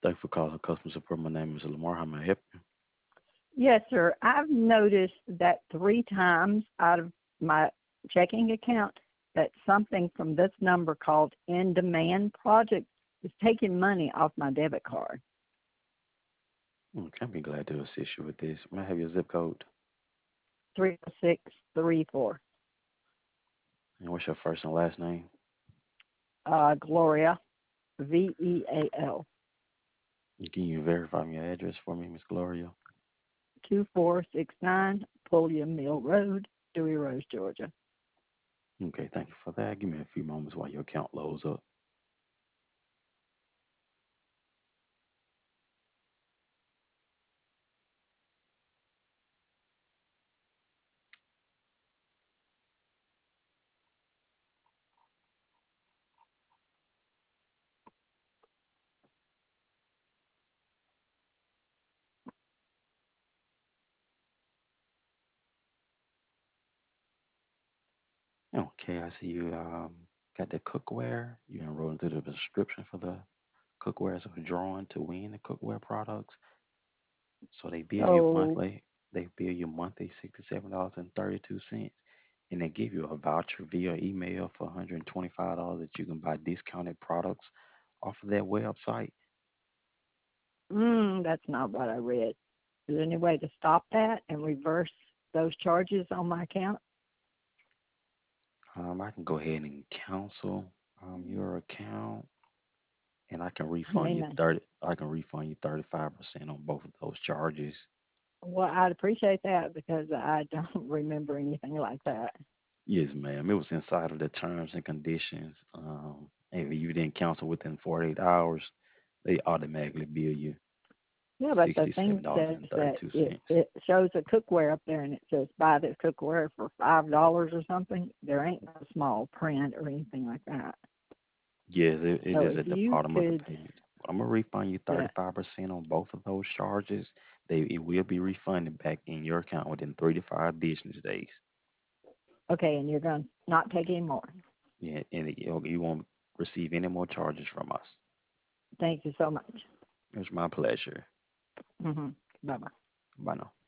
Thank you for calling customer support. My name is Lamar. How may I help you? Yes, sir. I've noticed that 3 times out of my checking account that something from this number called In Demand Project is taking money off my debit card. Okay, I'll be glad to assist you with this. May I have your zip code? 30634. And what's your first and last name? Gloria, Veal, Can you verify your address for me, Miss Gloria? 2469 Pulliam Mill Road, Dewey Rose, Georgia. Okay, thank you for that. Give me a few moments while your account loads up. Okay, I see you got the cookware. You enrolled into the subscription for the cookware, so you're drawn to win the cookware products. So they bill you So, monthly. They bill you monthly $67.32, and they give you a voucher via email for $125 that you can buy discounted products off of their website. that's not what I read. Is there any way to stop that and reverse those charges on my account? I can go ahead and cancel your account, and I can refund you Amen. 30. I can refund you 35% on both of those charges. Well, I'd appreciate that because I don't remember anything like that. Yes, ma'am. It was inside of the terms and conditions. If you didn't cancel within 48 hours, they automatically bill you Yeah, but the sixty-seven thing dollars says and that thirty-two it, cents. it shows a cookware up there and it says buy this cookware for $5 or something. There ain't no small print or anything like that. Yes, it So is if at the you bottom of the could, page. I'm gonna refund you uh, 35% on both of those charges. It will be refunded back in your account within 3 to 5 business days. okay, and you're going to not take any more. Yeah, and you won't receive any more charges from us. Thank you so much. It's my pleasure. Hmm. Bye-bye. Bye now.